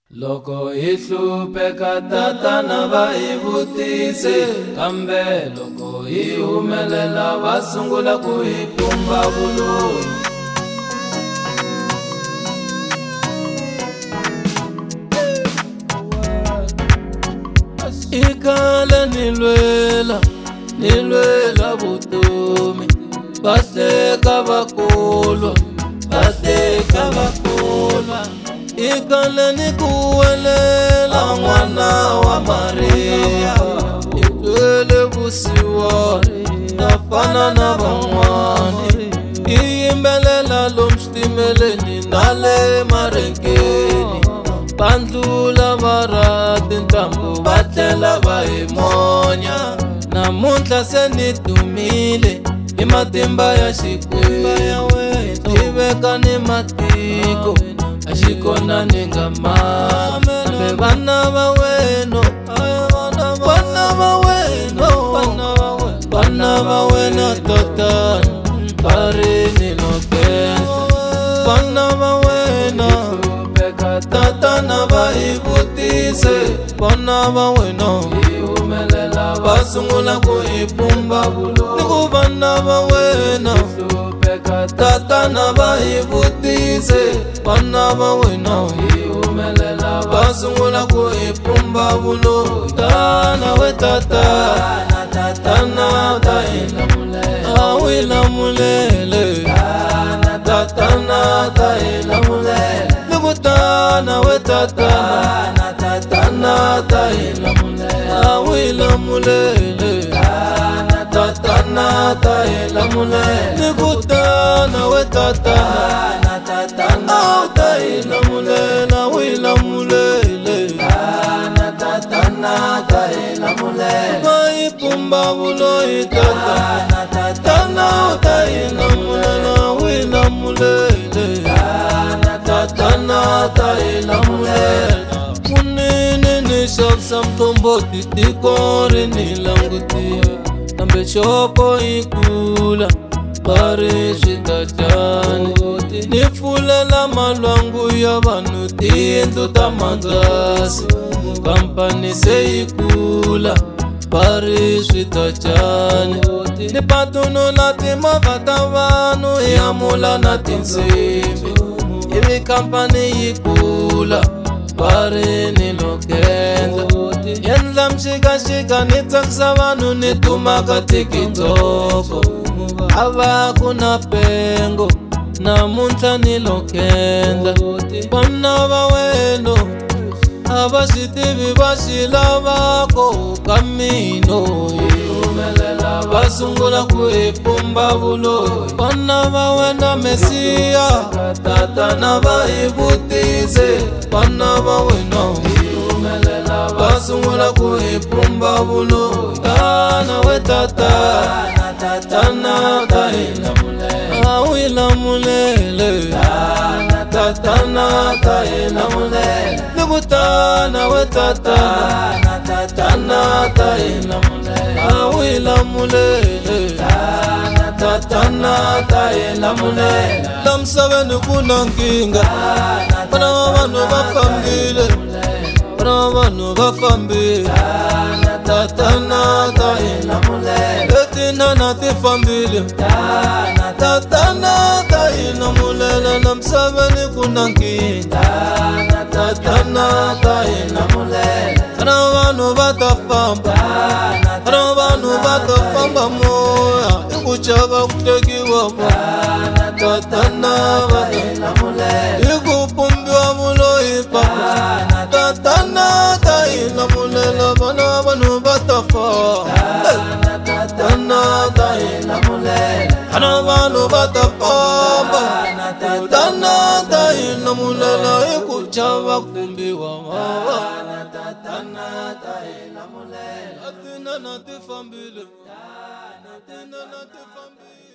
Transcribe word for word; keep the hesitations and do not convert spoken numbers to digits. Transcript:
Loko ihlupeka tatana va ivutise, kambe loko hi humelela va sungula ku hi pumba vuloyi. Ikale nilwela, nilwela vutomi, vahleka vakolwa, vahleka vakolwa. Ikale ni kuwelela n'wana wa Maria, itwele vusiwari nafana na van'wani, iyimbelela lomu xitimeleni na le marenkeni, vandlula va ra tintambu va tlela va hi monya. Namuntlha se ni dumile hi matimba ya Xikwembu, tiveka ni matiko a xi kona ni nga mavi, kambe vana va wena, vana va wena, vana va wena tatana va ri ni lokela. Vana va wena tatana va hi vutise, vana va wena va sungula ku hi pumba vuloyi. Ni ku vana va wena tatana va hi vutise, vana va wena va sungula ku hi pumba vuloyi. Tana we tatana, tatana ta hi lamulela, a wi lamulele, tatana ta hi lamulela. Ni ku tana we tatana, tatana ta hi lamulela, a wi lamulele, tatana ta hi lamulela. Ni ku tana we tatana, tatana ta hi lamulela, wi lamulele, tatana ta hi lamulela. Va hi pumba vuloyi tatana, tatana ta hi lamulela, wi lamulele, tatana ta hi lamulela. Munene ni xavisa mqombhoti tiko ri ni langutile, kambe xopo yi kula va ri swi ta njhani. Ni pfulela malwangu ya vanhu tiyindlu ta mangasi, kampani se yi kula va ri swi ta njhani. Ni patunu na timovha ta vanhu hi hamula na tinsimbhi, ivi kampani yi kula va ri ni lokendla. Endla mxikaxika ni tsakisa vanhu ni duma ka TikTok, a va ku na pengo namuntlha ni lokendla. Vana va wena a va swi tivi va xi lavako ka mina, va sungula ku hi pumba vuloyi. Vana va wena Mesiya tatana va hi vutise, vana va wena va sungula ku hi pumba vuloyi. Tana we tatana, tatana ta hi lamulela, a wi lamulele, tatana ta hi lamulela. Ni ku tana we tatana, tatana ta hi lamulela, a wi lamulele, tatana ta hi lamulela. La misaveni ku na nkingha, vana va vanhu va fambile, vana va vanhu va fambile, tatana ta hi lamulela. Letinana ti fambile, tatana ta hi lamulela. La misaveni ku na nkingha, tatana ta hi lamulela. Vana va vanhu va ta famba, vana va vanhu va ta famba moya, i ku chava ku tekiwa moya. Tatana va ta hi lamulela, i ku pumbiwa vuloyi papa. Tatana ta hi lamulela, vana va vanhu va ta famba, tatana ta hi lamulela. Vana va vanhu va ta famba, tatana ta hi lamulela, i ku chava ku pumbiwa moya. Tatana ta hi lamulela. Atina na ti fambile, atina na ti fambile.